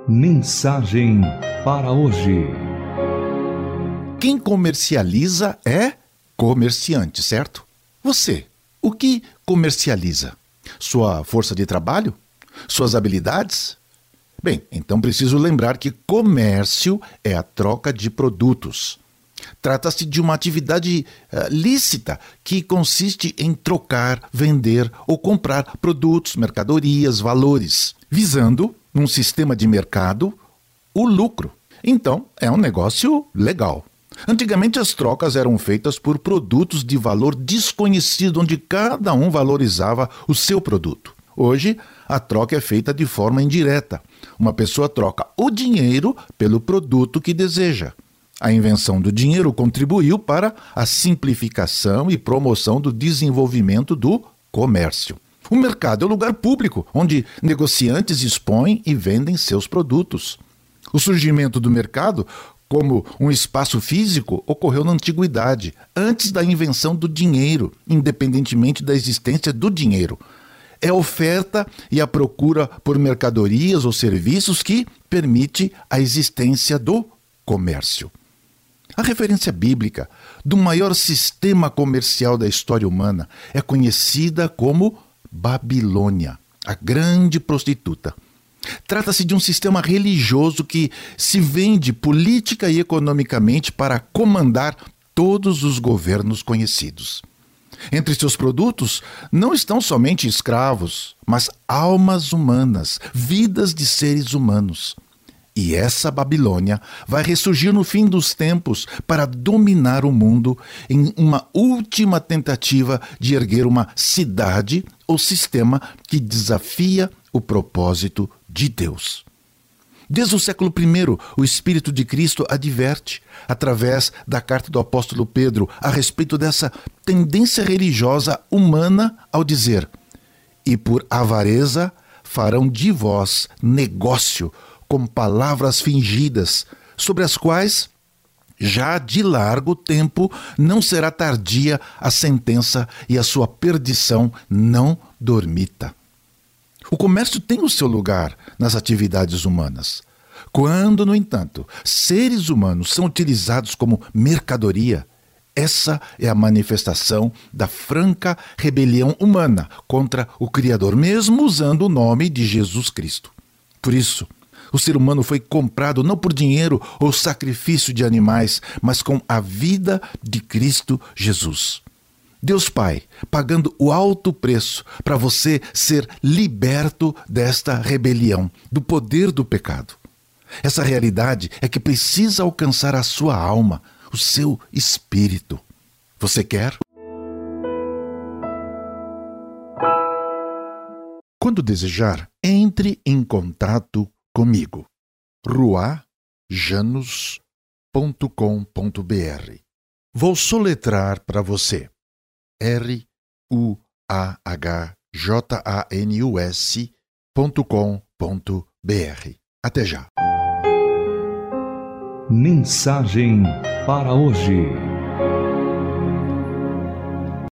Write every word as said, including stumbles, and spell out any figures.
Mensagem para hoje. Quem comercializa é comerciante, certo? Você, o que comercializa? Sua força de trabalho? Suas habilidades? Bem, então preciso lembrar que comércio é a troca de produtos. Trata-se de uma atividade uh, lícita que consiste em trocar, vender ou comprar produtos, mercadorias, valores, visando, num sistema de mercado, o lucro. Então, é um negócio legal. Antigamente as trocas eram feitas por produtos de valor desconhecido, onde cada um valorizava o seu produto. Hoje, a troca é feita de forma indireta. Uma pessoa troca o dinheiro pelo produto que deseja. A invenção do dinheiro contribuiu para a simplificação e promoção do desenvolvimento do comércio. O mercado é o lugar público, onde negociantes expõem e vendem seus produtos. O surgimento do mercado, como um espaço físico, ocorreu na antiguidade, antes da invenção do dinheiro, independentemente da existência do dinheiro. É a oferta e a procura por mercadorias ou serviços que permite a existência do comércio. A referência bíblica do maior sistema comercial da história humana é conhecida como Babilônia, a grande prostituta. Trata-se de um sistema religioso que se vende política e economicamente para comandar todos os governos conhecidos. Entre seus produtos não estão somente escravos, mas almas humanas, vidas de seres humanos. E essa Babilônia vai ressurgir no fim dos tempos para dominar o mundo em uma última tentativa de erguer uma cidade ou sistema que desafia o propósito de Deus. Desde o século primeiro, o Espírito de Cristo adverte, através da carta do apóstolo Pedro, a respeito dessa tendência religiosa humana ao dizer: e por avareza farão de vós negócio com palavras fingidas, sobre as quais já de largo tempo não será tardia a sentença e a sua perdição não dormita. O comércio tem o seu lugar nas atividades humanas. Quando, no entanto, seres humanos são utilizados como mercadoria, essa é a manifestação da franca rebelião humana contra o Criador, mesmo usando o nome de Jesus Cristo. Por isso, o ser humano foi comprado não por dinheiro ou sacrifício de animais, mas com a vida de Cristo Jesus. Deus Pai, pagando o alto preço para você ser liberto desta rebelião, do poder do pecado. Essa realidade é que precisa alcançar a sua alma, o seu espírito. Você quer? Quando desejar, entre em contato comigo. ruah janus ponto com ponto b r. Vou soletrar para você. R U A H J A N U S ponto com ponto b r. Até já. Mensagem para hoje.